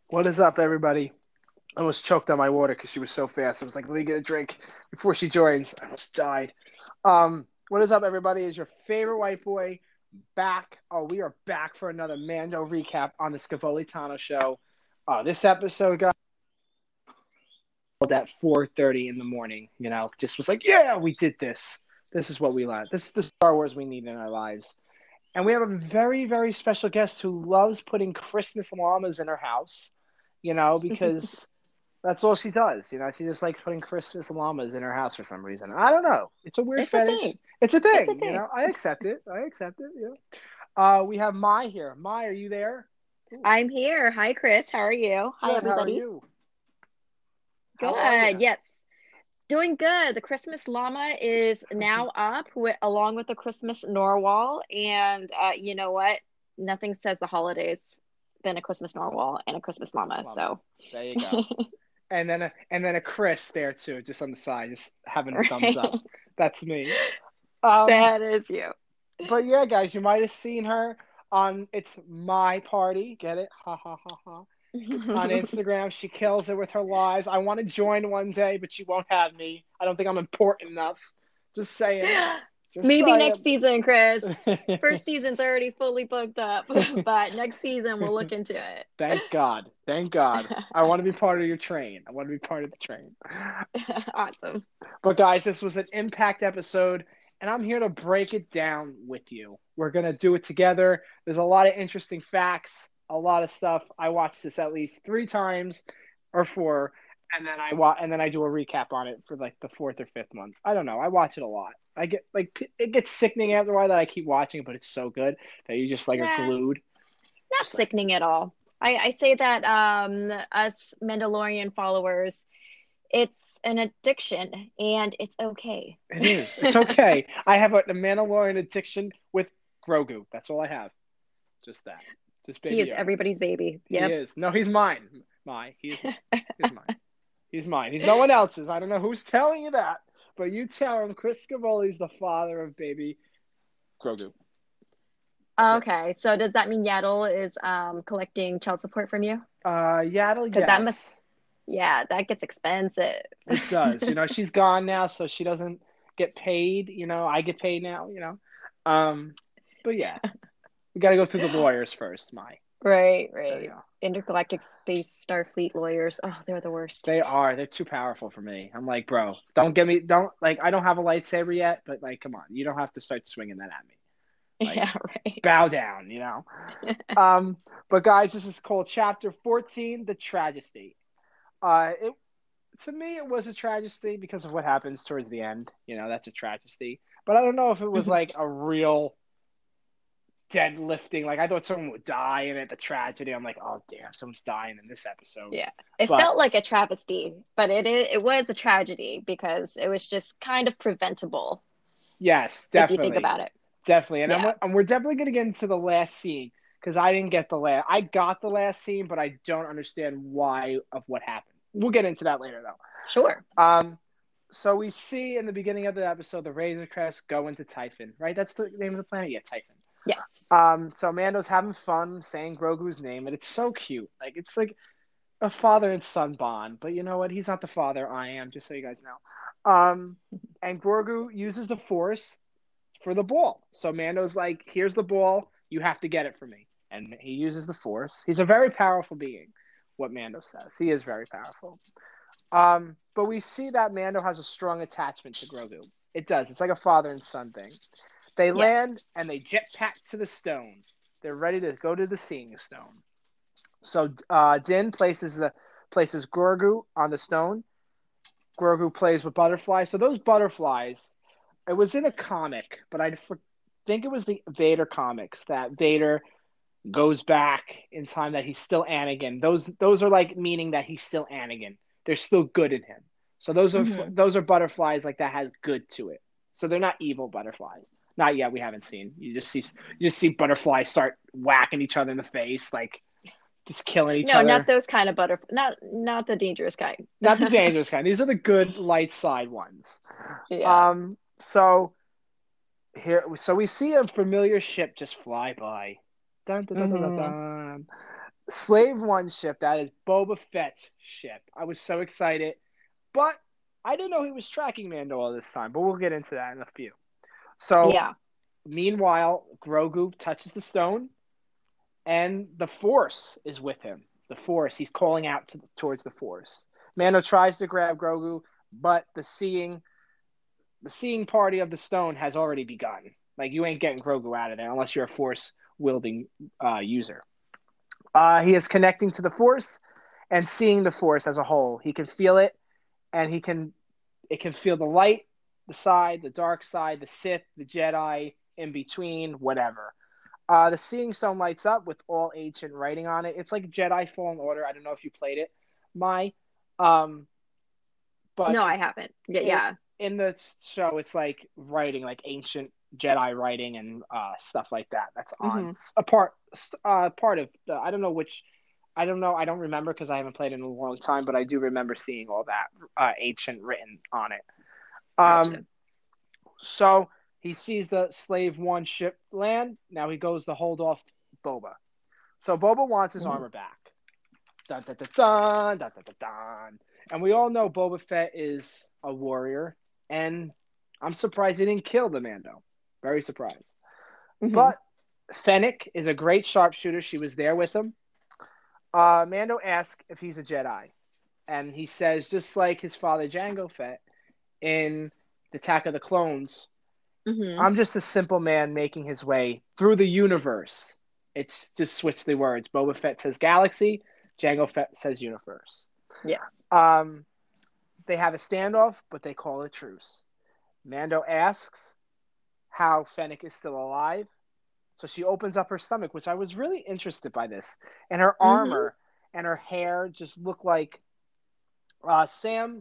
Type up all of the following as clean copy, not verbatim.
What is up, everybody? I almost choked on my water because she was so fast. I was like, let me get a drink before she joins. I almost died. What is up, everybody? Is your favorite white boy back? Oh, we are back for another Mando recap on the Scavolitano show. This episode got at 4:30 in the morning. Just was like, yeah, we did this. This is what we like. This is the Star Wars we need in our lives. And we have a very, very special guest who loves putting Christmas llamas in her house. Because that's all she does. She just likes putting Christmas llamas in her house for some reason. I don't know. It's a weird It's a fetish. thing. It's a It's a thing. thing. I accept it. I accept it. We have Mai here. Mai, are you there? Ooh, I'm here. Hi, Chris. How are you? Hi, good. How are everybody. you? How are you? Good. Yes. Doing good. The Christmas llama is now up along with the Christmas narwhal. And you know what? Nothing says the holidays than a Christmas narwhal and a Christmas llama. Llama. So, There you go. And then a Chris there too, just on the side, just having a thumbs right. up. That's me. Um, That is you. but yeah, guys, you might have seen her on It's My Party. Get it? Ha ha ha ha. On Instagram. She kills it with her lives. I want to join one day, but she won't have me. I don't think I'm important enough. Just saying. Just Maybe next saying. season, Chris. First season's already fully booked up, but next season we'll look into it. Thank God. Thank God. I want to be part of your train. I want to be part of the train. Awesome. But guys, this was an impact episode, and I'm here to break it down with you. We're gonna do it together. There's a lot of interesting facts, a lot of stuff. I watched this at least 3 times or four, and then I do a recap on it for like the fourth or fifth month. I don't know. I watch it a lot. I get like it gets sickening after a while that I keep watching it, but it's so good that you just like are Nah, glued. not Just like sickening at all. I say that us Mandalorian followers, it's an addiction and it's okay. it is. It's okay. I have a Mandalorian addiction with Grogu. That's all I have. Just that. Just He Baby is Yoda. everybody's baby. He Yep. is. No, he's mine. He is mine. He's mine. He's mine. He's no one else's. I don't know who's telling you that, but you tell him Chris Scavoli's the father of baby Grogu. That's it. Okay, so does that mean Yaddle is collecting child support from you? Yaddle, Because that yes. must, yeah, that gets expensive. It does. She's gone now, so she doesn't get paid. I get paid now, but yeah, we got to go through the lawyers first, Mai. Right, There you right. go. Intergalactic Space Starfleet lawyers. Oh, they're the worst. They are. They're too powerful for me. I'm like, bro, don't like, I don't have a lightsaber yet, but like, come on, you don't have to start swinging that at me. Like, Yeah, right. bow down. Um, but guys, this is called Chapter 14, The Tragedy. It To me, it was a tragedy because of what happens towards the end. That's a tragedy. But I don't know if it was like a real deadlifting. Like I thought someone would die in it. The tragedy. I'm like, oh damn, someone's dying in this episode. Yeah. It But felt like a travesty, but it was a tragedy because it was just kind of preventable yes, if you think definitely, about it. definitely, and Yeah, we're definitely gonna get into the last scene because I didn't get the last. I got the last scene, but I don't understand why of what happened. We'll get into that later though. sure. So we see in the beginning of the episode the Razor Crest go into Typhon, right? That's the name of the planet? Yeah, Typhon. Yes. So Mando's having fun saying Grogu's name, and it's so cute. Like it's like a father and son bond. But you know what? He's not the father. I am, just so you guys know. And Grogu uses the Force for the ball. So Mando's like, "Here's the ball. You have to get it for me." And he uses the Force. He's a very powerful being. What Mando says, he is very powerful. But we see that Mando has a strong attachment to Grogu. It does. It's like a father and son thing. They Yeah. land and they jetpack to the stone. They're ready to go to the Seeing Stone. So Din places Grogu on the stone. Grogu plays with butterflies. So those butterflies, it was in a comic, but I think it was the Vader comics that Vader goes back in time that he's still Anakin. Those are like meaning that he's still Anakin. They're still good in him. So Hmm. those are butterflies like that has good to it. So they're not evil butterflies. Not yet. We haven't seen. You just see butterflies start whacking each other in the face, like just killing each No, not other. those kind of butterfly. Not the dangerous kind. Not the dangerous kind. These are the good light side ones. Yeah. So we see a familiar ship just fly by. Dun, dun, dun, dun, dun, Hmm. dun. Slave One ship, that is Boba Fett's ship. I was so excited, but I didn't know he was tracking Mando all this time. But we'll get into that in a few. So, Yeah. meanwhile, Grogu touches the stone, and the Force is with him. The Force, he's calling out towards the Force. Mando tries to grab Grogu, but the seeing party of the stone has already begun. Like, you ain't getting Grogu out of there unless you're a Force wielding user. He is connecting to the Force and seeing the Force as a whole. He can feel it, and it can feel the light, the side, the dark side, the Sith, the Jedi, in between, whatever. The Seeing Stone lights up with all ancient writing on it. It's like Jedi Fallen Order. I don't know if you played it, um, but No, I haven't. Yeah, in, yeah. in the show, it's like writing, like ancient Jedi writing and stuff like that. That's on Hmm. a part of the. I don't know which. I don't know. I don't remember because I haven't played it in a long time, but I do remember seeing all that ancient written on it. Gotcha. So he sees the Slave One ship land. Now he goes to hold off Boba. So Boba wants his Hmm. armor back. Dun, dun, dun, dun, dun, dun, dun, dun. And we all know Boba Fett is a warrior, and I'm surprised he didn't kill the Mando. Very surprised. Hmm. But Fennec is a great sharpshooter. She was there with him. Mando asks if he's a Jedi, and he says, just like his father Jango Fett in the Attack of the Clones, Hmm. I'm just a simple man making his way through the universe. It's just switch the words. Boba Fett says galaxy, Jango Fett says universe. Yes. Um, they have a standoff, but they call it truce. Mando asks how Fennec is still alive. So she opens up her stomach, which I was really interested by this. And her Hmm. armor and her hair just look like Sam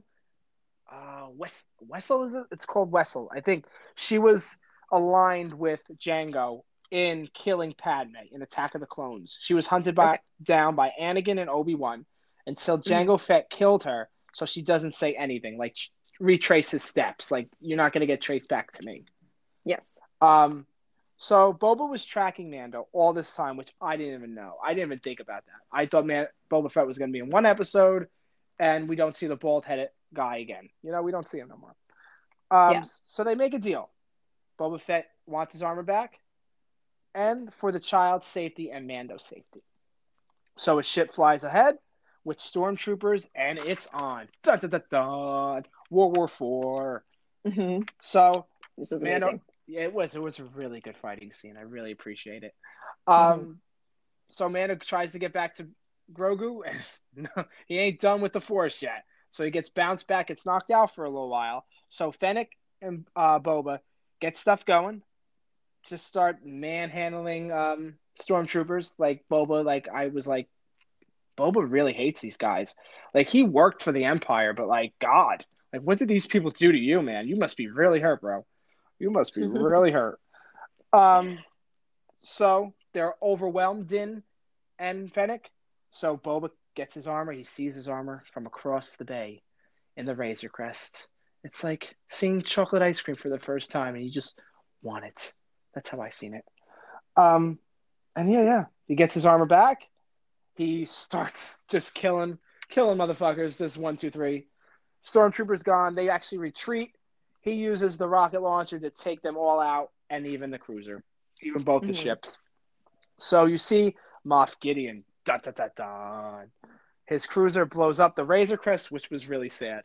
Wessel, is it? It's called Wessel. I think she was aligned with Django in killing Padme in Attack of the Clones. She was hunted Okay. down by Anakin and Obi-Wan until Hmm. Jango Fett killed her, so she doesn't say anything. Like, retrace his steps. Like, you're not going to get traced back to me. Yes. Um, so Boba was tracking Mando all this time, which I didn't even know. I didn't even think about that. I thought Boba Fett was going to be in one episode, and we don't see the bald headed guy again. You know, we don't see him no more. Yeah. So they make a deal. Boba Fett wants his armor back, and for the child's safety and Mando's safety. So a ship flies ahead with stormtroopers, and it's on. Dun, dun, dun, dun. World War IV. Hmm. So This was Mando, amazing. yeah, it was a really good fighting scene. I really appreciate it. Hmm. So Mando tries to get back to Grogu, and no, he ain't done with the Force yet. So he gets bounced back, gets knocked out for a little while. So Fennec and Boba get stuff going, just start manhandling stormtroopers. Like Boba, like I was like, Boba really hates these guys. Like he worked for the Empire, but like God, like what did these people do to you, man? You must be really hurt, bro. You must be really hurt. Um, so they're overwhelmed Din and Fennec. So Boba gets his armor. He sees his armor from across the bay in the Razor Crest. It's like seeing chocolate ice cream for the first time, and you just want it. That's how I seen it. Um, and yeah, he gets his armor back. He starts just killing motherfuckers. Just one, two, three. Stormtroopers gone. They actually retreat. He uses the rocket launcher to take them all out, and even the cruiser, even both the Hmm. ships. So you see Moff Gideon. Dun, dun, dun, dun. His cruiser blows up the Razor Crest, which was really sad.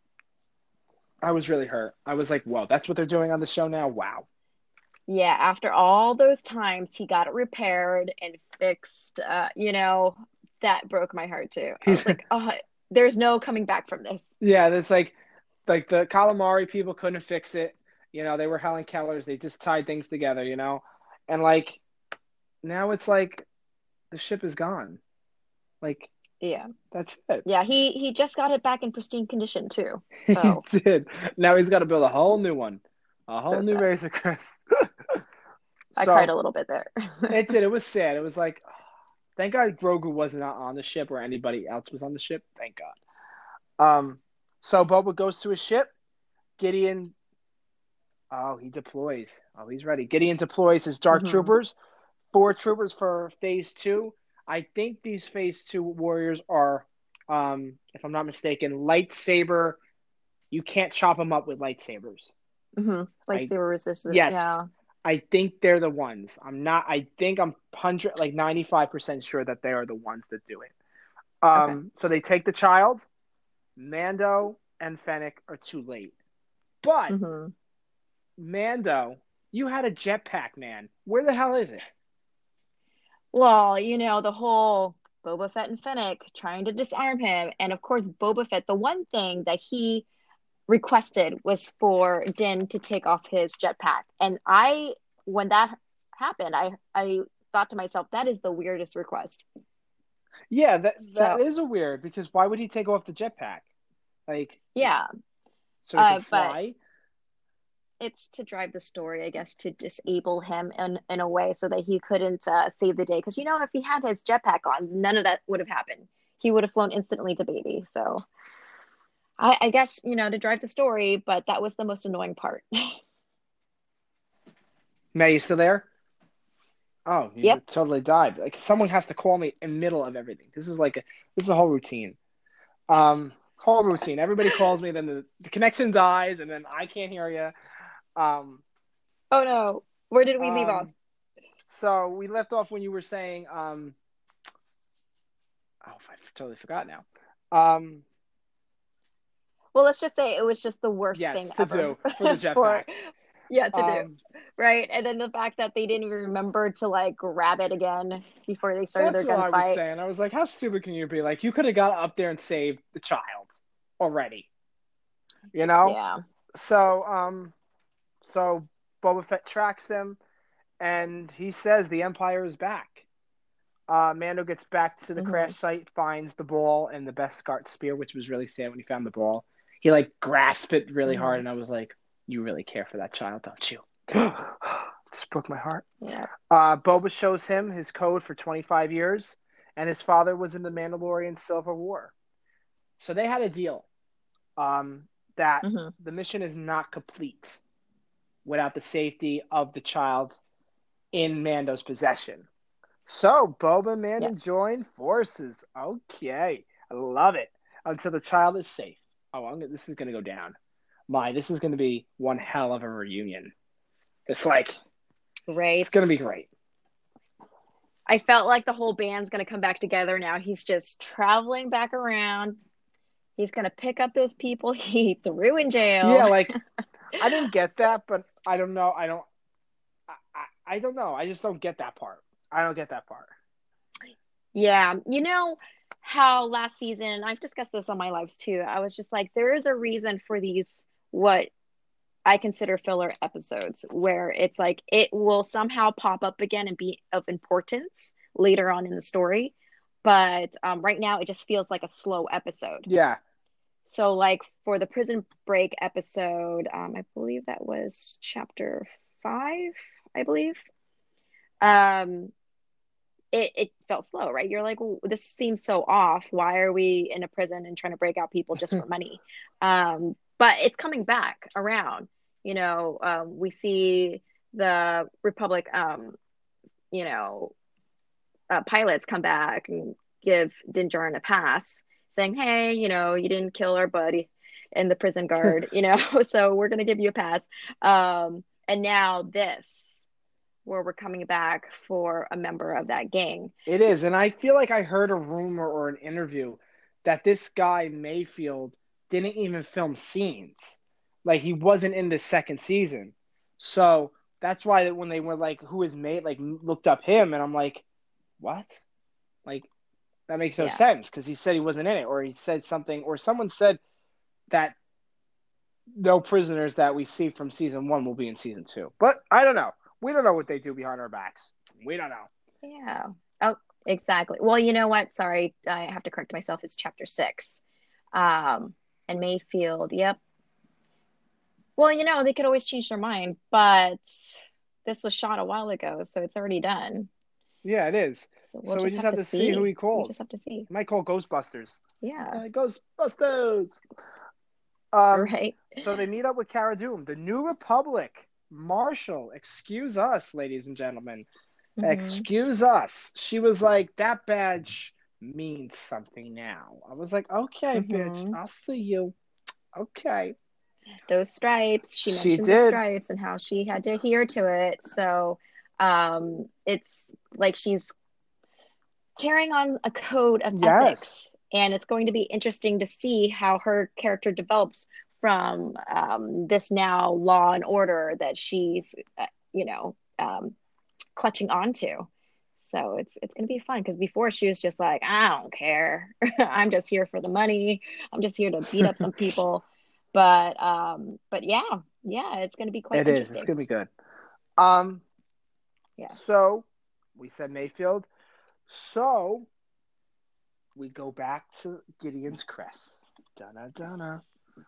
I was really hurt. I was like, whoa, that's what they're doing on the show now? Wow. Yeah, after all those times he got it repaired and fixed, that broke my heart too. I He's was like, oh, there's no coming back from this. yeah, that's like the calamari people couldn't fix it. You know, they were Helen Kellers. They just tied things together, you know? And like now it's like the ship is gone. Like Yeah. that's it. Yeah, he just got it back in pristine condition too. He So, did. Now he's got to build a whole new one. A whole so new sad. Razor Crest. I cried So a little bit there. it did. It was sad. It was like, oh, thank God Grogu wasn't on the ship or anybody else was on the ship. Thank God. So Boba goes to his ship. Gideon, oh, he deploys. Oh, he's ready. Gideon deploys his dark Hmm. troopers, four troopers for phase two. I think these Phase 2 warriors are, if I'm not mistaken, lightsaber. You can't chop them up with lightsabers. I Lightsaber resistant. Yes, Yeah. I think they're the ones. I'm not. I think I'm 95% sure that they are the ones that do it. Okay. So they take the child. Mando and Fennec are too late, but hmm Mando, you had a jetpack, man. Where the hell is it? Well, the whole Boba Fett and Fennec trying to disarm him, and of course Boba Fett. The one thing that he requested was for Din to take off his jetpack. And when that happened, I thought to myself, that is the weirdest request. Yeah, that So, is a weird because why would he take off the jetpack? Like, yeah. so he could But fly? it's to drive the story, I guess, to disable him in a way so that he couldn't save the day. Because, if he had his jetpack on, none of that would have happened. He would have flown instantly to baby. So I guess, to drive the story, but that was the most annoying part. May, you still there? Oh, you Yep. totally died. Like someone has to call me in the middle of everything. This is a whole routine. Whole routine. Everybody calls me, then the connection dies, and then I can't hear you. Oh no. Where did we leave off? Um, so we left off when you were saying, oh, I totally forgot now. Um, Well, let's just say it was just the worst yes, thing to ever do for the for, jetpack. yeah, to do. Um, Right. And then the fact that they didn't even remember to like grab it again before they started that's their what I was gunfight. saying. I was like, how stupid can you be? Like, you could have got up there and saved the child already, you know? Yeah. So Boba Fett tracks them, and he says the Empire is back. Mando gets back to the hmm crash site, finds the ball and the Beskar spear, which was really sad when he found the ball. He like grasped it really hard, hmm and I was like, "You really care for that child, don't you?" Just broke my heart. Yeah. Boba shows him his code for 25 years, and his father was in the Mandalorian Civil War. So they had a deal that hmm the mission is not complete without the safety of the child in Mando's possession. So Boba and Mando Yes. join forces. Okay, I love it. Until the child is safe. This is gonna go down. This is gonna be one hell of a reunion. It's Great. gonna be great. I felt like the whole band's going to come back together now. He's just traveling back around. He's going to pick up those people he threw in Yeah, jail. like I didn't get that, but I don't know. I don't know. I just don't get that part. I don't get that part. Yeah. You know how last season, I've discussed this on my lives too. I was just like, there is a reason for these, what I consider filler episodes, where it's like it will somehow pop up again and be of importance later on in the story. But right now, it just feels like a slow episode. Yeah, So, like for the Prison Break episode, I believe that was chapter 5, I believe. Um, it felt slow, right? You're like, well, this seems so off. Why are we in a prison and trying to break out people just for money? But it's coming back around. We see the Republic, you know, pilots come back and give Din Djarin a pass, saying, "Hey, you didn't kill our buddy in the prison guard, so we're gonna give you a pass." And now this, where we're coming back for a member of that gang. it is, and I feel like I heard a rumor or an interview that this guy Mayfield didn't even film scenes. Like he wasn't in the second season. So that's why when they were like, "Who is May?" Like looked up him, and I'm like, "What?" Like that makes no Yeah, sense because he said he wasn't in it, or he said something, or someone said that no prisoners that we see from season one will be in season two. But I don't know. We don't know what they do behind our backs. We don't know. yeah. Oh, exactly. Well, you know what? Sorry, I have to correct myself. It's chapter 6. And Mayfield. Yep. Well, they could always change their mind, but this was shot a while ago, so it's already done. Yeah, it is. So we'll So we just just have have to to see who see. he We calls. just have to see. He might call Ghostbusters. Yeah. Ghostbusters. Um, Right. so they meet up with Cara Dune, the New Republic. Marshall, excuse us, ladies and gentlemen. Hmm. Excuse us. She was like, that badge means something now. I was like, okay, bitch, Hmm. I'll see you. Okay. Those stripes, she She mentioned the did. stripes and how she had to adhere to it. So it's like she's carrying on a code of Yes. ethics. And it's going to be interesting to see how her character develops from this now law and order that she's, you know, clutching onto. So it's going to be fun because before she was just like, I don't care. I'm just here for the money. I'm just here to beat up some people. But yeah, yeah, it's going to be quite It is. It's interesting. gonna be good. Um, Yeah. so we said Mayfield. So we go back to Gideon's crest. Donna Donna.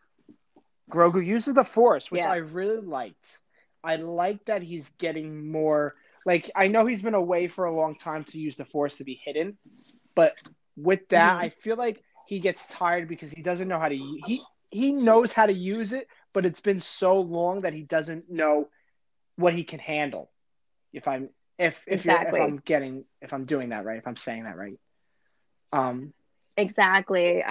Grogu uses the Force, which Yeah. I really liked. I like that he's getting more. Like I know he's been away for a long time to use the Force to be hidden, but with that, Hmm. I feel like he gets tired because he doesn't know how to. He knows how to use it, but it's been so long that he doesn't know what he can handle. If I'm Exactly. if I'm doing that right, if I'm saying that right. Um, Exactly.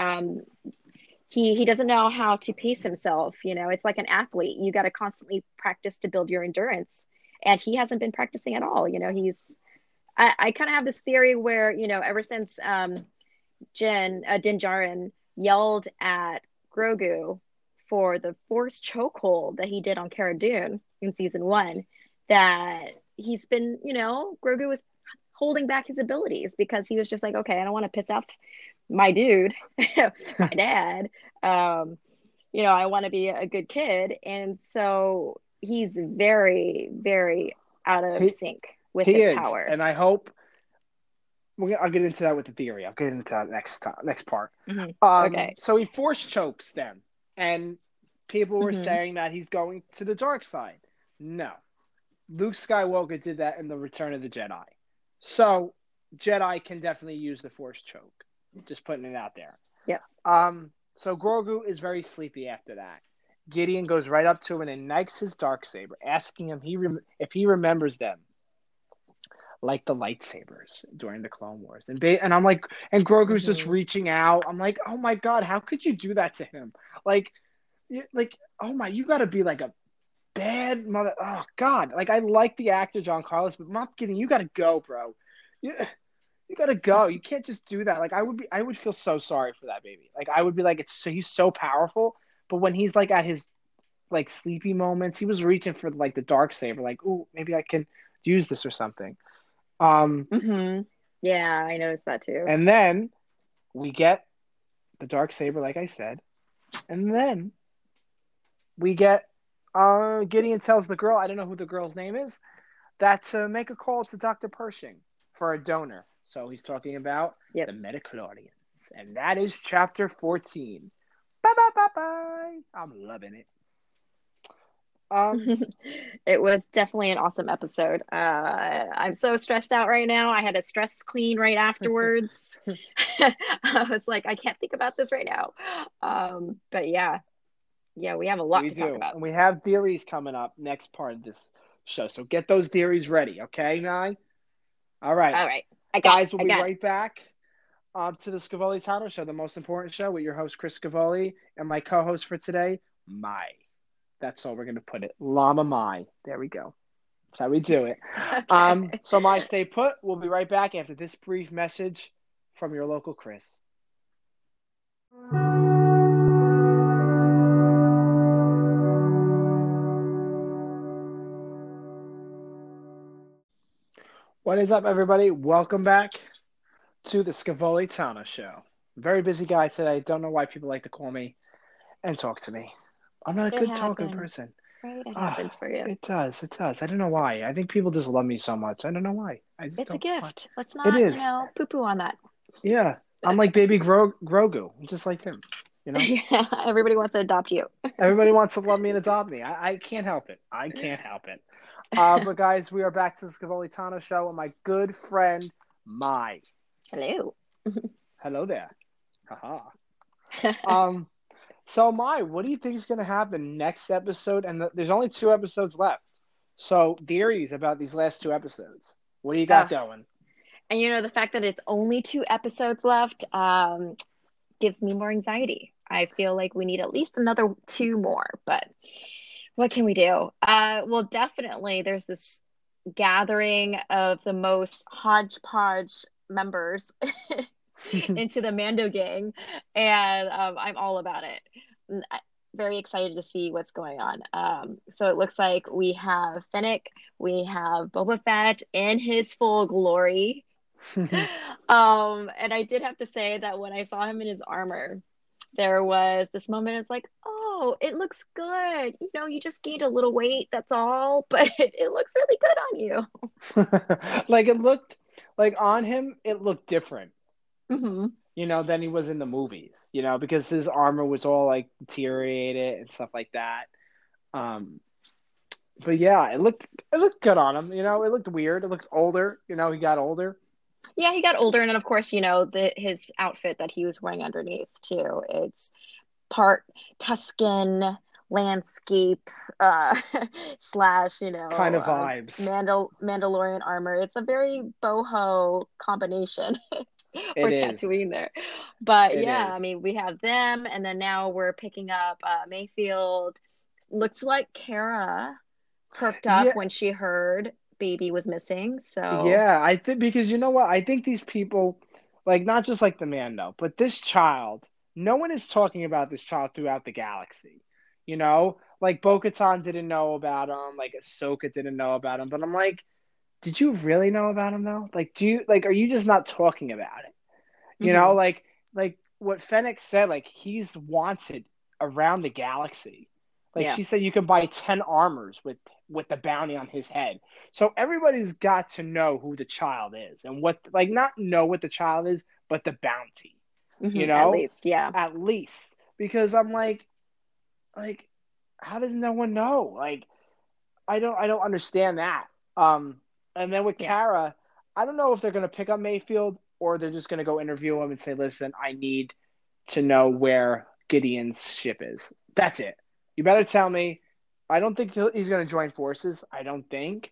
He doesn't know how to pace himself. It's like an athlete. You got to constantly practice to build your endurance, and he hasn't been practicing at all. He's I kind of have this theory where ever since Din Djarin yelled at Grogu for the forced chokehold that he did on Cara Dune in season 1, that he's been, Grogu was holding back his abilities because he was just like, okay, I don't want to piss off my dude, my dad. Um, I want to be a good kid. And so he's very, very out of he sync with he his is, power. and I hope I'll get into that with the theory. I'll get into that next part. Hmm. Okay. So he force chokes them, and people were Hmm. saying that he's going to the dark side. No, Luke Skywalker did that in the Return of the Jedi. So Jedi can definitely use the force choke. Just putting it out there. Yes. So Grogu is very sleepy after that. Gideon goes right up to him and ignites his dark saber, asking him if he remembers them, like the lightsabers during the Clone Wars. And I'm like, and Grogu's just Hmm. reaching out. I'm like, oh my god, how could you do that to him? Like, oh my, you got to be like a bad mother. Oh god, like I like the actor John Carlos, but Moff Gideon, you got to go, bro. You, you got to go. You can't just do that. Like I would feel so sorry for that baby. Like I would be like, he's so powerful, but when he's like at his like sleepy moments, he was reaching for like the dark saber. Like, ooh, maybe I can use this or something. Um, Hmm. Yeah, I noticed that too. and then we get the dark saber, like I said, and then we get Gideon tells the girl, I don't know who the girl's name is, that to make a call to Dr. Pershing for a donor. So he's talking about the Yep. Metachlorians. And that is chapter 14. Bye bye bye bye. I'm loving it. Um It was definitely an awesome episode. I'm so stressed out right now. I had a stress clean right afterwards. I was like, I can't think about this right now. But yeah, yeah, we have a lot we to talk do. about. And we have theories coming up next part of this show. So get those theories ready, okay, Nye? All right. All right, I got it. Guys, we'll I be got it. right back to the Scavoli Title Show, the most important show with your host, Chris Scavoli, and my co host for today, Mai. That's all we're going to put it. Llama Mai. There we go. That's how we do it. Okay. So, Mai, stay put. We'll be right back after this brief message from your local Chris. What is up, everybody? Welcome back to the Scavoli Tana Show. Very busy guy today. Don't know why people like to call me and talk to me. I'm not a It good talking happens, person. right? It Ah, happens for you. it does. It does. I don't know why. I think people just love me so much. I don't know why. I just It's a don't know why. gift. Let's It not, is. poo-poo on that. Yeah. I'm like baby Grogu. I'm just like him. You know? Yeah, everybody wants to adopt you. Everybody wants to love me and adopt me. I can't help it. I can't help it. But guys, we are back to the Scavoli Tana Show with my good friend, Mai. Hello. Hello there. Haha. Um, so Mai, what do you think is going to happen next episode? And there's only 2 episodes left. So theories about these last 2 episodes. What do you got Uh, going? and the fact that it's only 2 episodes left gives me more anxiety. I feel like we need at least another two more, but what can we do? Well, definitely there's this gathering of the most hodgepodge members into the Mando gang, and I'm all about it. Very excited to see what's going on. So it looks like we have Fennec, we have Boba Fett in his full glory. And I did have to say that when I saw him in his armor, there was this moment. It's like, oh, it looks good. You just gained a little weight. That's all, but it looks really good on you. Like it looked like on him, it looked different, Hmm. than he was in the movies, because his armor was all like deteriorated and stuff like that. Um, but yeah, it looked good on him. It looked weird. It looked older. He got older. Yeah, he got older, and then of course, his outfit that he was wearing underneath too. It's part Tuscan landscape slash, Kind of vibes. Mandalorian armor. It's a very boho combination It for is. Tatooine there. But It yeah, I is. mean, we have them, and then now we're picking up Mayfield. Looks like Kara perked up Yeah, when she heard baby was missing. So, yeah. I think because you know what? I think these people, like not just like the man though, but this child, no one is talking about this child throughout the galaxy. Like Bo-Katan didn't know about him, like Ahsoka didn't know about him. But I'm like, did you really know about him though? Like, are you just not talking about it? mhm. Like what Fennec said, like he's wanted around the galaxy. Like Yeah. she said, you can buy 10 armors with the bounty on his head. So everybody's got to know who the child is and what, like not know what the child is, but the bounty. You At know, least, yeah. at least because I'm like, how does no one know? Like I don't understand that. Um, and then with Yeah. Kara, I don't know if they're gonna pick up Mayfield or they're just gonna go interview him and say, "Listen, I need to know where Gideon's ship is." That's it. You better tell me. I don't think he's gonna join forces. I don't think.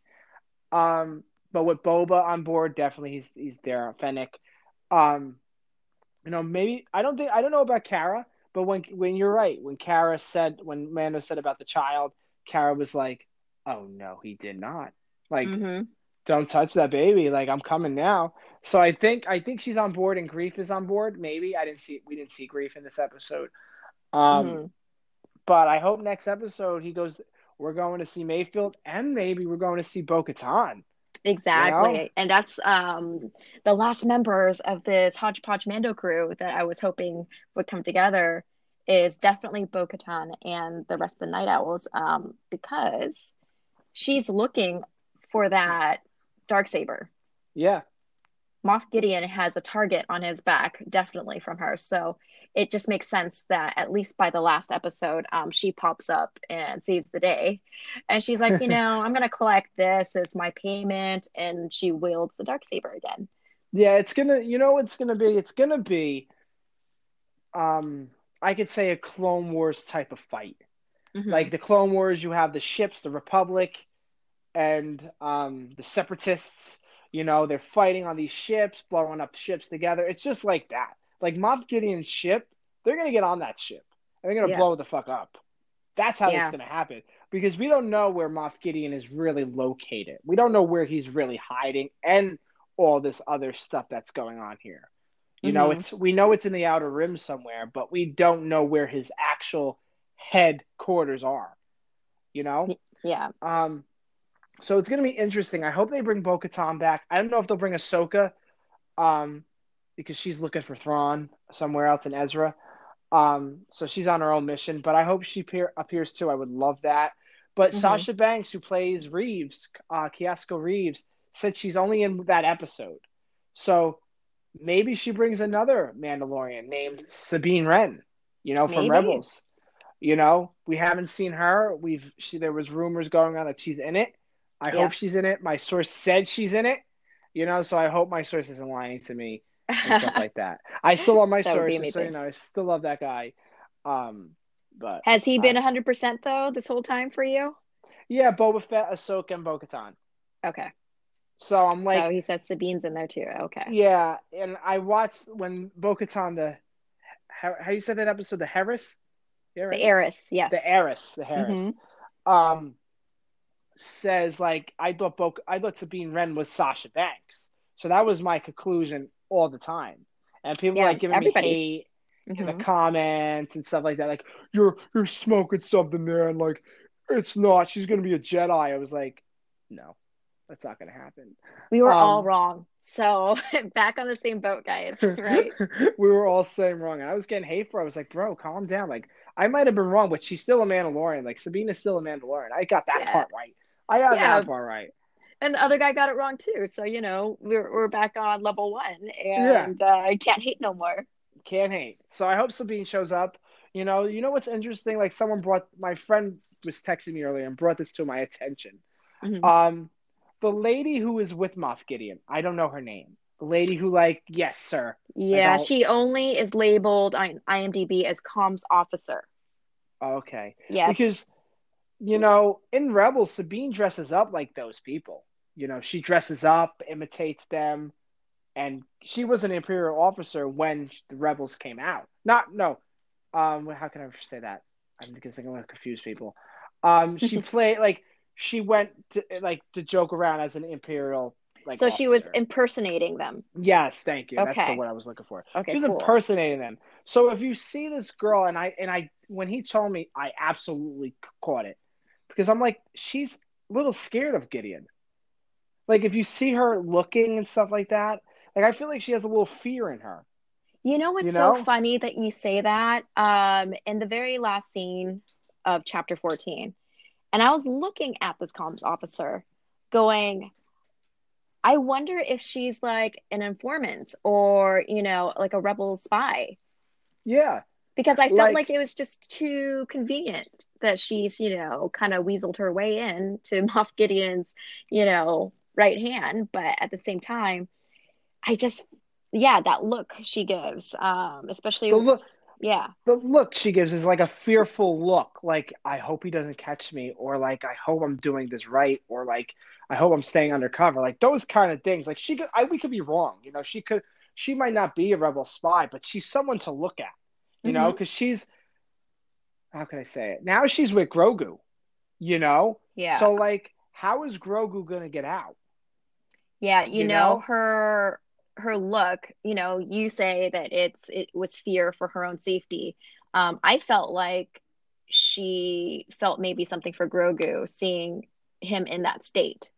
But with Boba on board, definitely he's there. Fennec. Um, maybe I don't know about Kara, but when you're right, when Mando said about the child, Kara was like, "Oh no, he did not. Like, Hmm. don't touch that baby. Like, I'm coming now." So I think she's on board and Grief is on board. Maybe we didn't see Grief in this episode. Um, Hmm. but I hope next episode he goes. We're going to see Mayfield and maybe we're going to see Bo-Katan. You know? Exactly. And that's the last members of this Hodgepodge Mando crew that I was hoping would come together is definitely Bo-Katan and the rest of the Night Owls, because she's looking for that dark saber. Yeah. Moff Gideon has a target on his back, definitely from her. So it just makes sense that at least by the last episode, she pops up and saves the day. And she's like, I'm going to collect this as my payment. And she wields the dark saber again. Yeah, it's gonna. You know, what it's gonna be. It's gonna be. I could say a Clone Wars type of fight. Hmm. Like the Clone Wars, you have the ships, the Republic, and the Separatists. They're fighting on these ships, blowing up ships together. It's just like that. Like Moff Gideon's ship, they're gonna get on that ship and they're gonna Yeah. blow it the fuck up. That's how it's Yeah. gonna happen because we don't know where Moff Gideon is really located. We don't know where he's really hiding and all this other stuff that's going on here. Hmm. It's we know it's in the outer rim somewhere, but we don't know where his actual headquarters are. You know, Yeah. um, so it's gonna be interesting. I hope they bring Bo-Katan back. I don't know if they'll bring Ahsoka, um, because she's looking for Thrawn somewhere else in Ezra. So she's on her own mission, but I hope she appears too. I would love that. But Hmm. Sasha Banks, who plays Reeves, Kiasco Reeves, said she's only in that episode. So maybe she brings another Mandalorian named Sabine Wren, from Maybe. Rebels. We haven't seen her. There was rumors going on that she's in it. I hope Yep. she's in it. My source said she's in it. So I hope my source isn't lying to me and stuff That like that. I still love my would be source, just so you amazing. know. I still love that guy. But Has he been I 100% though this whole time for you? yeah, Boba Fett, Ahsoka, and Bo-Katan. Okay. So I'm So like, he says Sabine's in there too. Okay. yeah. And I watched when Bo-Katan, how you said that episode, the Harris, yeah, The right, heiress, yes. the Harris, Hmm. um, says like I thought Sabine Wren was Sasha Banks. So that was my conclusion all the time. And people were Yeah, like giving me everybody's. hate in the Hmm. comments and stuff like that. Like you're smoking something there, and like it's not. She's gonna be a Jedi. I was like, no, that's not gonna happen. We were all Um, wrong. So back on the same boat, guys, right? we were all saying wrong, and I was getting hate for it. I was like, bro, calm down. Like I might have been wrong, but she's still a Mandalorian. Like Sabine is still a Mandalorian. I got that Yeah. part right. I got Yeah. that part right. And the other guy got it wrong too. So, we're back on level one Yeah, and I can't hate no more. can't hate. So I hope Sabine shows up. You know what's interesting? Like someone brought my friend was texting me earlier and brought this to my attention. Hmm. Um, the lady who is with Moff Gideon, I don't know her name. The lady who like, yes, sir. Like Yeah, I'll she only is labeled on IMDb as comms officer. okay. Yeah. Because, in Rebels, Sabine dresses up like those people. She dresses up, imitates them, and she was an Imperial officer when the Rebels came out. Not no, how can I say that? Because I'm gonna confuse people. She played like she went to joke around as an Imperial like So she was officer. impersonating them. Yes, thank you. That's the Okay. word I was looking for. She Okay, was cool. impersonating them. So if you see this girl, and I when he told me, I absolutely caught it because I'm like, she's a little scared of Gideon. Like if you see her looking and stuff like that, like I feel like she has a little fear in her. You know You what's so know? funny that you say that? In the very last scene of chapter 14, and I was looking at this comms officer going, I wonder if she's like an informant or, like a rebel spy. Yeah. Because I felt like Like it was just too convenient that she's, kind of weaseled her way in to Moff Gideon's, right hand. But at the same time, I just, yeah, that look she gives, especially, the look yeah. the look she gives is like a fearful look. Like I hope he doesn't catch me, or like I hope I'm doing this right, or like I hope I'm staying undercover. Like those kind of things. Like we could be wrong. She might not be a rebel spy, but she's someone to look at. Hmm. Because she's how can I say it? Now she's with Grogu. Yeah. So like, how is Grogu gonna get out? Yeah, You know? her look, you say that it was fear for her own safety. I felt like she felt maybe something for Grogu, seeing him in that state,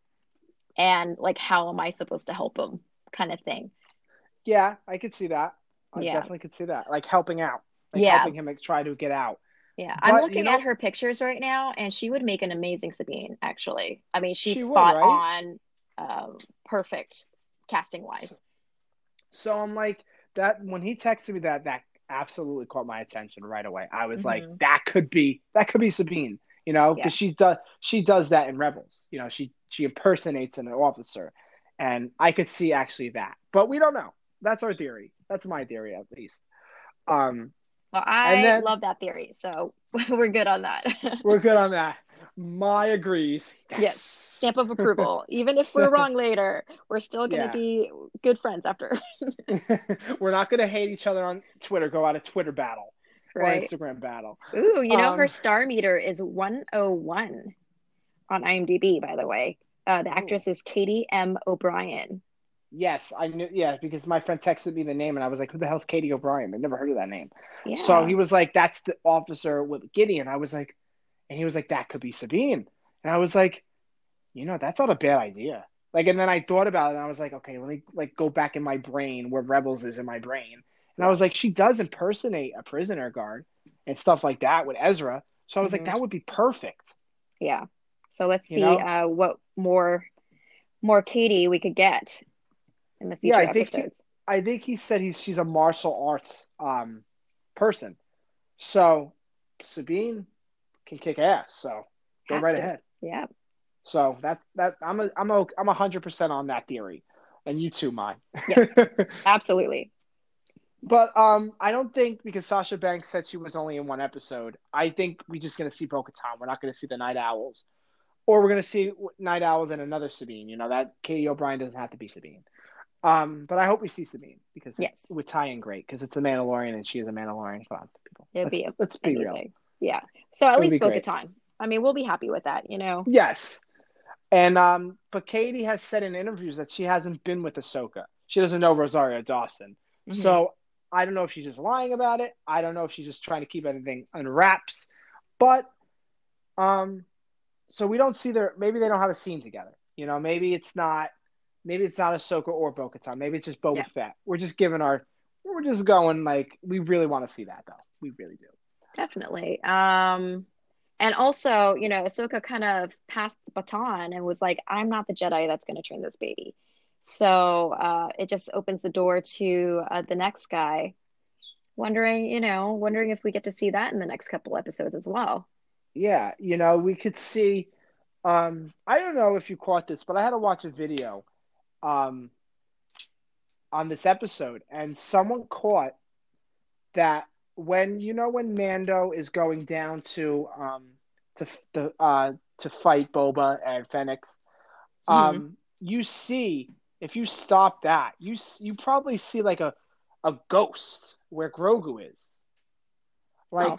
and like, how am I supposed to help him, kind of thing. Yeah, I could see that. I Yeah, definitely could see that. Like helping out, like yeah, helping him like, try to get out. yeah. I'm But looking at her pictures right now, and she would make an amazing Sabine. Actually, I mean, she's she would, spot right? on, perfect casting So, wise. so I'm like that when he texted me that absolutely caught my attention right away. I was like, Hmm. that could be Sabine, Yeah. because she does that in Rebels. She impersonates an officer, and I could see actually that, but we don't know. That's our theory. That's my theory at least. Um, Well, and I then love that theory, so we're good on that. we're good on that. My agrees. Yes, Yes. stamp of approval. Even if we're wrong later, we're still going to Yeah. be good friends after, We're not going to hate each other on Twitter, go out a Twitter battle or right? Instagram battle. Ooh, her Um, star meter is 101 on IMDb, by the way. The oh, actress is Katie M. O'Brien. yes, I knew. Yeah, because my friend texted me the name, and I was like, "Who the hell's Katie O'Brien? I never heard of that name." So Yeah. he was like, "That's the officer with Gideon." I was like, and he was like, "That could be Sabine," and I was like, that's not a bad idea. Like, and then I thought about it, and I was like, okay, let me like go back in my brain where Rebels is in my brain, and I Yeah. was like, she does impersonate a prisoner guard and stuff like that with Ezra. So I was like, Hmm. that would be perfect, Yeah. So let's you see know? what more Katie we could get in the Yeah, future episodes. I think he said she's a martial arts person. So Sabine can kick ass. So go Has right to. ahead. Yeah. So I'm 100% on that theory, and you too, mine. Yes. Absolutely. But I don't think because Sasha Banks said she was only in one episode. I think we're just gonna see Bo-Katan. We're not gonna see the Night Owls. or we're gonna see Night Owls and another Sabine. You know that Katie O'Brien doesn't have to be Sabine. But I hope we see Sabine because it Yes, would tie in great because it's a Mandalorian and she is a Mandalorian. Come on, people. it'd Let's be let's be real. amazing. Yeah. So at It would be least great. Bo-Katan. I mean, we'll be happy with that, you know. Yes, and but Katie has said in interviews that she hasn't been with Ahsoka. She doesn't know Rosario Dawson. Hmm. So I don't know if she's just lying about it. I don't know if she's just trying to keep everything under wraps. But um, so we don't see their. Maybe they don't have a scene together. You know, maybe it's not. Maybe it's not Ahsoka or Bo-Katan. Maybe it's just Yeah, Boba Fett. We're just giving our. We're just going like we really want to see that though. We really do. definitely. And also, you know, Ahsoka kind of passed the baton and was like, I'm not the Jedi that's going to train this baby. So it just opens the door to the next guy. Wondering if we get to see that in the next couple episodes as well. Yeah, you know, we could see. I don't know if you caught this, but I had to watch a video um, on this episode, and someone caught that when Mando is going down to the to fight Boba and Fennec, Hmm. you see if you stop that, you probably see like a ghost where Grogu is. Oh, Like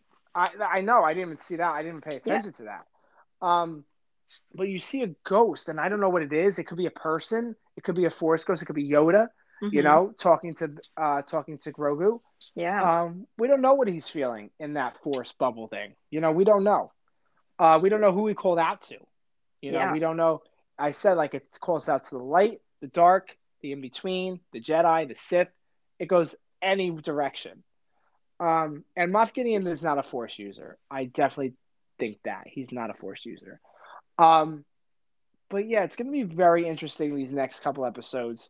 I know I didn't even see that. I didn't pay yeah. attention to that. Um, but you see a ghost, and I don't know what it is. It could be a person. It could be a Force ghost. It could be Yoda. You Hmm. know, talking to Grogu. Yeah. We don't know what he's feeling in that Force bubble thing. You know, we don't know. We don't know who he called out to. You know, Yeah. we don't know. I said like it calls out to the light, the dark, the in between, the Jedi, the Sith. It goes any direction. And Moff Gideon is not a Force user. I definitely think that he's not a Force user. Um, but yeah, it's going to be very interesting these next couple episodes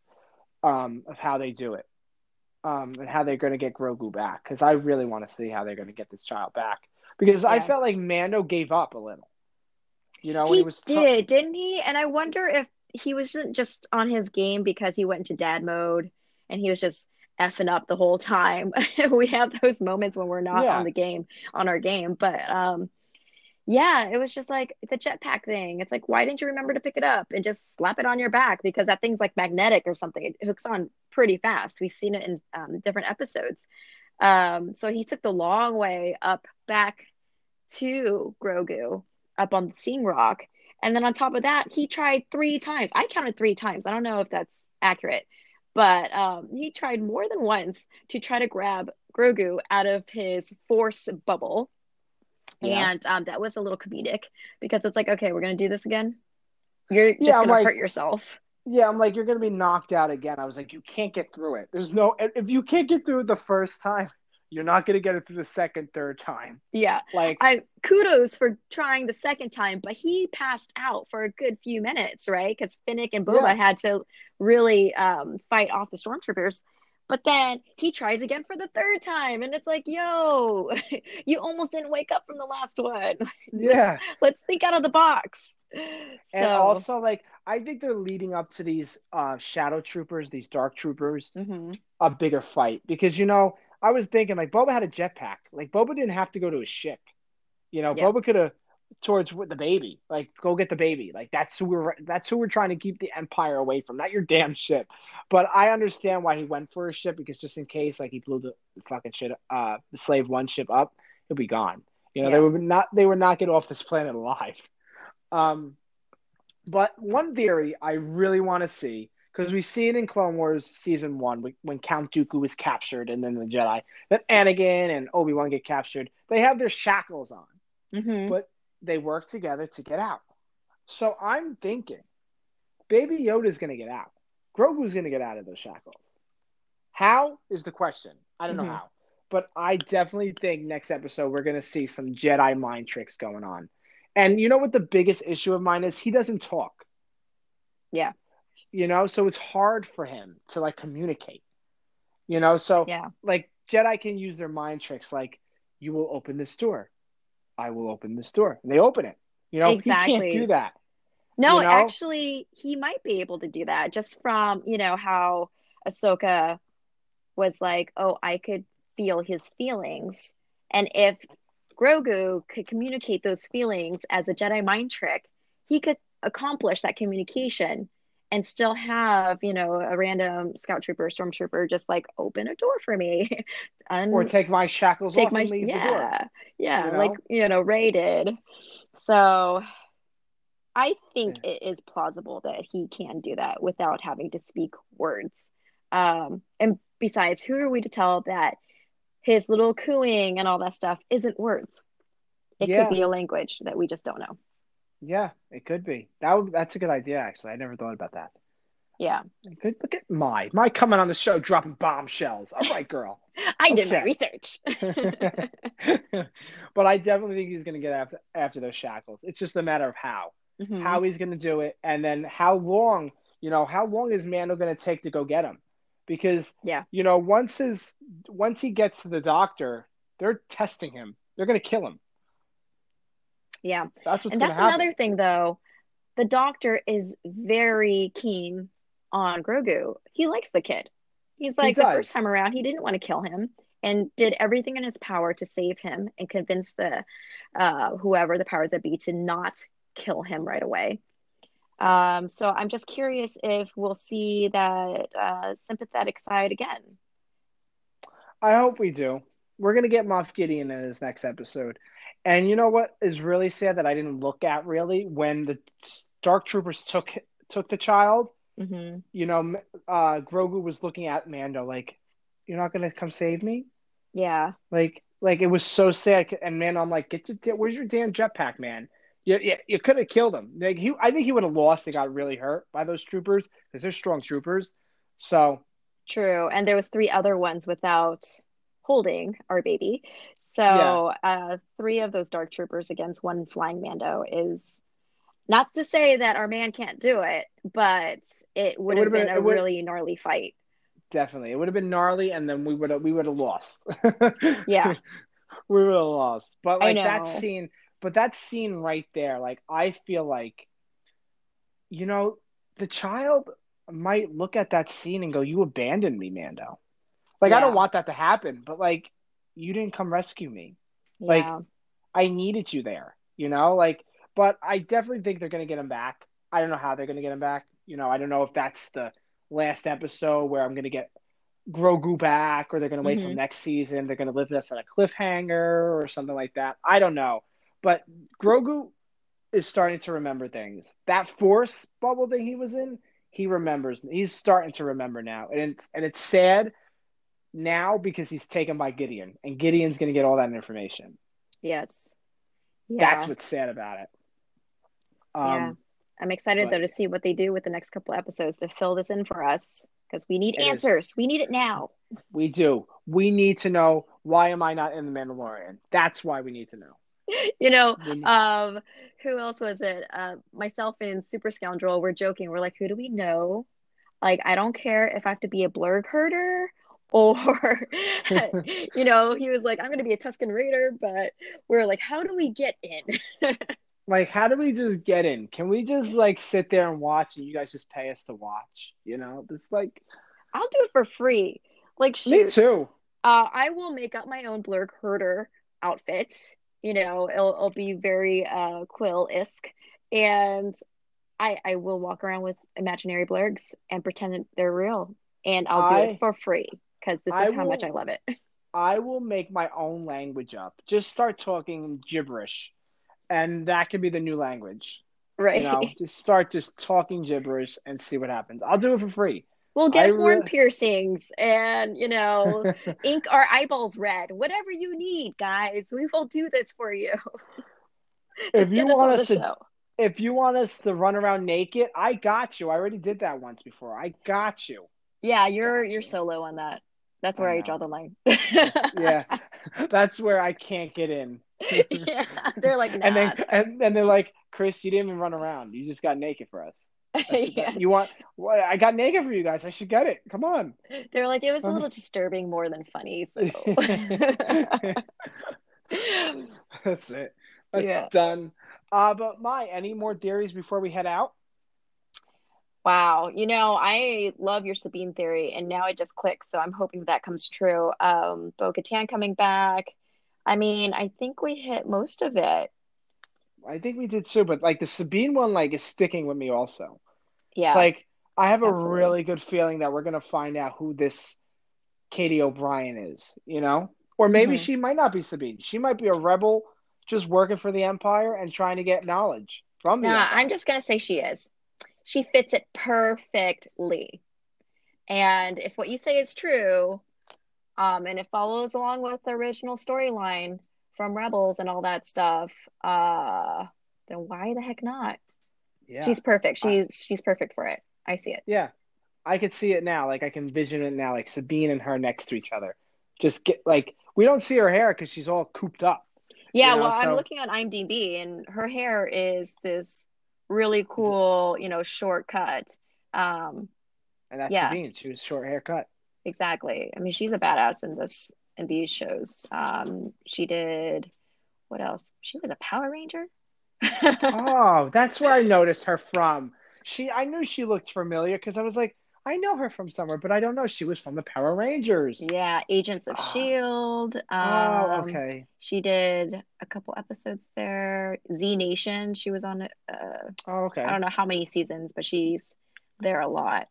of how they do it and how they're going to get Grogu back because I really want to see how they're going to get this child back because I Yeah. felt like Mando gave up a little, you know, when he He was did, didn't he? And I wonder if he wasn't just on his game because he went into dad mode and he was just effing up the whole time. We have those moments when we're not on yeah, the game, on our game. But yeah, it was just like the jetpack thing. It's like, why didn't you remember to pick it up and just slap it on your back? Because that thing's like magnetic or something. It hooks on pretty fast. We've seen it in different episodes. So he took the long way up back to Grogu up on the Scene Rock. And then on top of that, he tried 3 times. I counted 3 times. I don't know if that's accurate, but he tried more than once to try to grab Grogu out of his force bubble. yeah, And that was a little comedic because it's like, okay, we're going to do this again. You're yeah. just I'm going to like, hurt yourself. yeah, I'm like, you're going to be knocked out again. I was like, you can't get through it. There's no, if you can't get through it the first time, you're not going to get it through the second, third time. Yeah. Like, I kudos for trying the second time, but he passed out for a good few minutes, right? Because Finnick and yeah, Boba had to really fight off the stormtroopers. But then he tries again for the third time, and it's like, yo, you almost didn't wake up from the last one. let's yeah. let's think out of the box. And So, also, like, I think they're leading up to these shadow troopers, these dark troopers, mhm. a bigger fight because you know I was thinking like Boba had a jetpack. Like Boba didn't have to go to a ship. You know, Yeah, Boba could have towards with the baby. Like go get the baby. Like that's who we're trying to keep the Empire away from. Not your damn ship. But I understand why he went for a ship because just in case like he blew the fucking shit the Slave One ship up, he'll be gone. You know, yeah, they would not get off this planet alive. Um but one theory I really want to see, because we see it in Clone Wars season one when Count Dooku was captured and then the Jedi, that Anakin and Obi-Wan get captured. They have their shackles on, mhm, but they work together to get out. So I'm thinking Baby Yoda's going to get out. Grogu's going to get out of those shackles. How is the question? I don't know mhm. how. But I definitely think next episode we're going to see some Jedi mind tricks going on. And you know what the biggest issue of mine is? He doesn't talk. Yeah, You know, so it's hard for him to like communicate, you know, so yeah, like Jedi can use their mind tricks like you will open this door, I will open this door, and they open it. You know, he can't do exactly. that. You No, know, actually, he might be able to do that just from, how Ahsoka was like, oh, I could feel his feelings. And if Grogu could communicate those feelings as a Jedi mind trick, he could accomplish that communication and still have, a random scout trooper, stormtrooper just like open a door for me Or and take my shackles take off my, and leave the door. yeah, yeah, You like, know. Rey did. So I think Yeah. it is plausible that he can do that without having to speak words. And besides, who are we to tell that his little cooing and all that stuff isn't words? It could Yeah. be a language that we just don't know. Yeah, it could be. That's a good idea, actually. I never thought about that. Yeah. Good. Look at my coming on the show dropping bombshells. All right, girl. I did my Okay. research. But I definitely think he's going to get after those shackles. It's just a matter of Hmm. how he's going to do it, and then how long. How long is Mando going to take to go get him? Because Yeah. once he gets to the doctor, they're testing him. They're going to kill him. Yeah. That's what's And going to that's happen. another thing, though. The doctor is very keen on Grogu. He likes the kid. He's He like, the first does. time around, he didn't want to kill him and did everything in his power to save him and convince the whoever the powers that be to not kill him right away. So I'm just curious if we'll see that sympathetic side again. I hope we do. We're gonna get Moff Gideon in this next episode. And you know what is really sad that I didn't look at really when the Dark Troopers took the child. Hmm. Grogu was looking at Mando like, "You're not gonna come save me." Yeah, Like it was so sad. And Mando, I'm like, where's your damn jetpack, man? You could have killed him. I think he would have lost and got really hurt by those troopers because they're strong troopers. So true. And there was three other ones without holding our baby. yeah, So three of those dark troopers against one flying Mando is not to say that our man can't do it, but it it would would have have been been a it would really gnarly fight. definitely it would have been gnarly, and then we would have lost. Yeah, We would have lost. But I like that know. scene, that scene right there, like I feel like you know the child might look at that scene and go, "You abandoned me, Mando." Like I don't Yeah, want that to happen, but like you didn't come rescue me. Like yeah. I needed you there, like but I definitely think they're gonna get him back. I don't know how they're gonna get him back. I don't know if that's the last episode where I'm gonna get Grogu back or they're gonna wait till Hmm. next season. They're gonna leave us on a cliffhanger or something like that. I don't know. But Grogu is starting to remember things. That force bubble that he was in, he remembers. He's starting to remember now. And it's sad now because he's taken by Gideon, and Gideon's going to get all that information. Yes. That's Yeah. what's sad about it. Yeah. Um, I'm excited but though to see what they do with the next couple episodes to fill this in for us because we need it is. answers. We need it now. We do. We need to know why am I not in the Mandalorian? That's why we need to know. You know, We, um, who else was it? Myself and Super Scoundrel were joking. We're like, who do we know? Like, I don't care if I have to be a blurg herder or, he was like, I'm going to be a Tusken Raider, but we're like, how do we get in? like, how do we just get in? Can we just like sit there and watch, and you guys just pay us to watch? It's like I'll do it for free. Like, me shoot, too. I will make up my own blurg herder outfit. It'll be very Quill-esque. And I will walk around with imaginary blurgs and pretend that they're real. And I'll do it I for free because this I is how much will I love it. I will make my own language up. Just start talking gibberish, and that could be the new language. Right. Just start just talking gibberish and see what happens. I'll do it for free. We'll I get horn really, piercings and, ink our eyeballs red. Whatever you need, guys. We will do this for you. if Just you get us want on the us to, show. if you want us to run around naked, I got you. I already did that once before. I got you. Yeah, Got you're you. solo on that. That's I where I draw know. the line. Yeah, that's where I can't get in. Yeah, they're like, and nah, then it's fine. and then they're like, Chris, you didn't even run around. You just got naked for us. Yeah, You want what? I got naked for you guys. I should get it. Come on. they're like, it was a Let me. little disturbing more than funny. So, That's it. That's yeah. done. But any more theories before we head out? Wow. I love your Sabine theory, and now it just clicks. So I'm hoping that comes true. Bo-Katan coming back. I mean, I think we hit most of it. I think we did too, but like the Sabine one, like is sticking with me also. Yeah, Like I have a absolutely. really good feeling that we're gonna find out who this Katie O'Brien is, you know? Or maybe Hmm. she might not be Sabine. She might be a rebel just working for the Empire and trying to get knowledge from the Nah, I'm Empire. just gonna say she is. She fits it perfectly. And if what you say is true, and it follows along with the original storyline from Rebels and all that stuff, then why the heck not? Yeah. She's perfect. I, She's perfect for it. I see it. yeah. I could see it now. Like I can vision it now, like Sabine and her next to each other. Just get like we don't see her hair because she's all cooped up, you Yeah, know. well, I'm So looking on IMDb and her hair is this really cool, short cut. Um, and that's yeah, Sabine. She was short haircut. exactly. I mean, she's a badass in these shows. She did what else? She was a Power Ranger. Oh, that's where I noticed her from. I knew she looked familiar because I was like, I know her from somewhere, but I don't know. She was from the Power Rangers. Yeah, Agents of Ah, Shield. oh, okay. She did a couple episodes there. Z Nation. She was on. Oh, I don't okay. know how many seasons, but she's there a lot.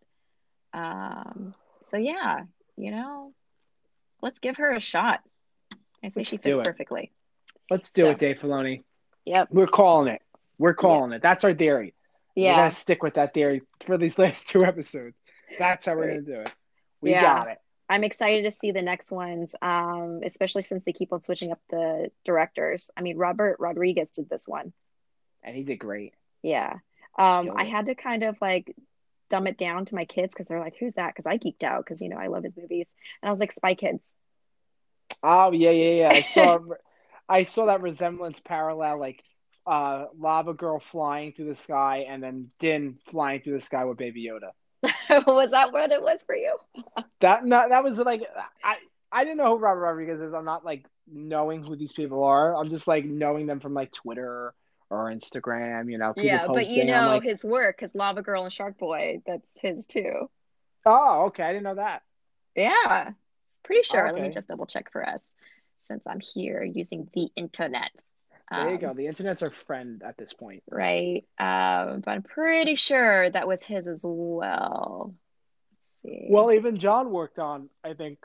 Um, so yeah, you know, let's give her a shot. I say Let's she fits do it. perfectly. Let's do it, So, Dave Filoni. yep, We're calling it. We're yep, calling it. That's our theory. And we're gonna yeah, stick with that theory for these last two episodes. That's how we're right, gonna do it. We yeah. got it. I'm excited to see the next ones, especially since they keep on switching up the directors. I mean, Robert Rodriguez did this one. And he did great. Yeah. Killed I it. had to kind of like dumb it down to my kids because they're like, "Who's that?" Because I geeked out because I love his movies, and I was like, "Spy Kids." Oh yeah, yeah, yeah. I saw that resemblance parallel, like Lava Girl flying through the sky and then Din flying through the sky with Baby Yoda. Was that what it was for you? That was like I didn't know who Robert Rodriguez is. I'm not like knowing who these people are. I'm just like knowing them from like Twitter or Instagram, people Yeah, but you posting. I'm know like, his work, because Lava Girl and Shark Boy, that's his too. oh, okay, I didn't know that. Yeah, pretty Oh, sure. Let me okay, just double check for us since I'm here using the internet. there you go. Um, The internet's our friend at this point. right. But I'm pretty sure that was his as well. Let's see. Well, even John worked on, I think,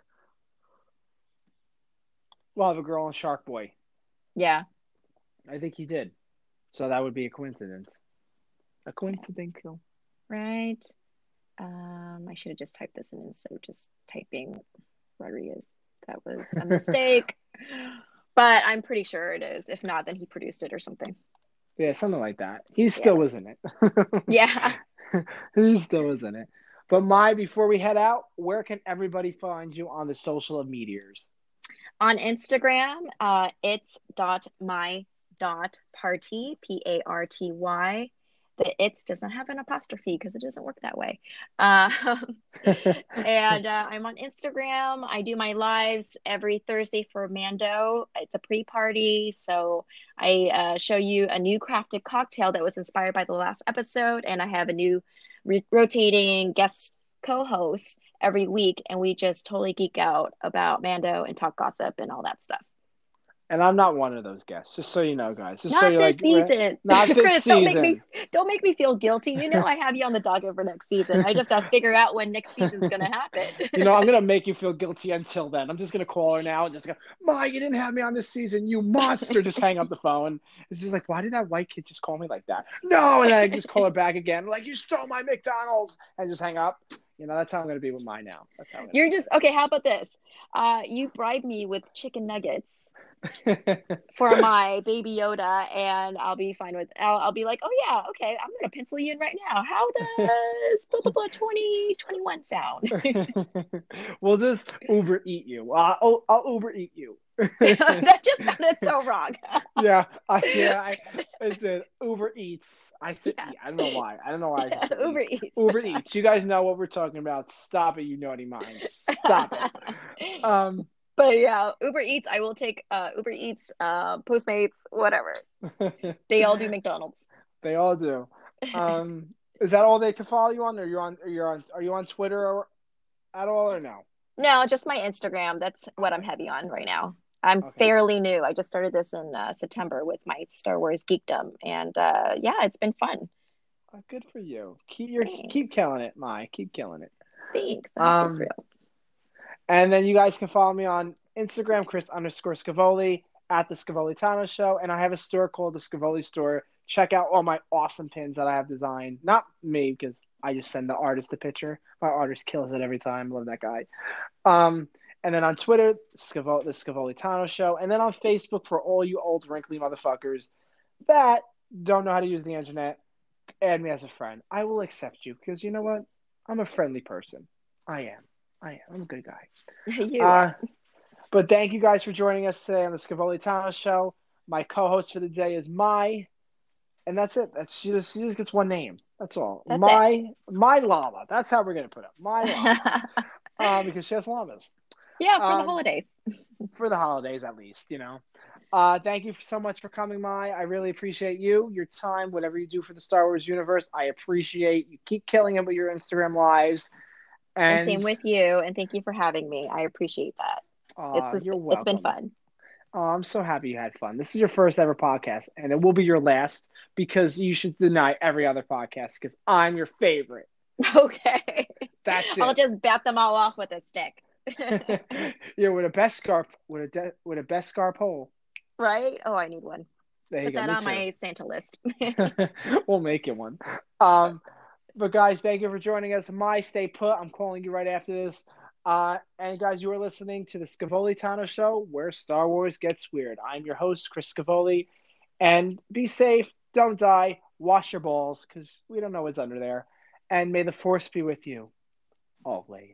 Lava Girl and Shark Boy. Yeah, I think he did. So that would be a coincidence. A yeah, coincidence. right. I should have just typed this in instead of just typing Rodriguez. That was a mistake. But I'm pretty sure it is. If not, then he produced it or something. Yeah, something like that. He still Yeah. was in it. Yeah. He still was in it. But before we head out, where can everybody find you on the social meteors? On Instagram, it's dot my dot party, Party. The it's does not have an apostrophe because it doesn't work that way. Um, and I'm on Instagram. I do my lives every Thursday for Mando. It's a pre-party, so I show you a new crafted cocktail that was inspired by the last episode, and I have a new rotating guest co-host every week, and we just totally geek out about Mando and talk gossip and all that stuff. And I'm not one of those guests, just so you know, guys. Just so Not you're this like, season. not this Chris, season. don't make me feel guilty. I have you on the docket for next season. I just got to figure out when next season's going to happen. I'm gonna make you feel guilty until then. I'm just gonna call her now and just go, Ma, you didn't have me on this season, you monster. Just hang up the phone. It's just like, why did that white kid just call me like that? No, and then I just call her back again, like you stole my McDonald's, and just hang up. That's how I'm gonna be with mine now. That's how I'm gonna You're be just okay. How about this? You bribe me with chicken nuggets with it. for my baby Yoda, and I'll be fine with. I'll be like, oh yeah, okay. I'm gonna pencil you in right now. How does blah blah blah 2021 sound? We'll just Uber eat you. I'll Uber eat you. That just sounded so wrong. I said Uber Eats. I said Yeah, eat. I don't know why. I don't know why I just said Uber eat. Eats. Uber Eats. You guys know what we're talking about. Stop it, you naughty minds. Stop it. Um, But yeah, Uber Eats, I will take Uber Eats, Postmates, whatever. They all do McDonald's. they all do. Um, is that all they can follow you on, or are you on Twitter or, at all, or no? No, just my Instagram. That's what I'm heavy on right now. I'm Okay. fairly new. I just started this in September with my Star Wars geekdom, and yeah, it's been fun. Good for you. Thanks, Keep killing it, Mai. Keep killing it. thanks. That's Um, Israel. and then you guys can follow me on Instagram, Chris_Scavoli at the Scavoli Tano Show, and I have a store called the Scavoli Store. Check out all my awesome pins that I have designed. Not me, because I just send the artist the picture. My artist kills it every time. Love that guy. Um, and then on Twitter, the Scavoli Tano Show, and then on Facebook for all you old wrinkly motherfuckers that don't know how to use the internet, add me as a friend. I will accept you because you know what? I'm a friendly person. I am. I am. I'm a good guy. You are. Uh, but thank you guys for joining us today on the Scavoli Tano Show. My co-host for the day is Mai, and that's it. She just gets one name. That's all. That's it. My llama. That's how we're gonna put it. My llama. Because she has llamas. Yeah, for the Um, holidays. for the holidays at least, you know. Thank you so much for coming, Mai. I really appreciate you, your time, whatever you do for the Star Wars universe. I appreciate you. Keep killing it with your Instagram lives. And same And with you. And thank you for having me. I appreciate that. you're It's been welcome. fun. I'm so happy you had fun. This is your first ever podcast, and it will be your last because you should deny every other podcast because I'm your favorite. Okay. That's I'll it. just bat them all off with a stick. Yeah, with a best scarf, with a best scarf hole. Right? Oh, I need one. There you Put go. that Me on too. my Santa list. We'll make it one. Um, But guys, thank you for joining us. My stay put. I'm calling you right after this. And guys, you are listening to the Scavoli Tano Show, where Star Wars gets weird. I'm your host, Chris Scavoli, and be safe. Don't die. Wash your balls because we don't know what's under there. And may the Force be with you always.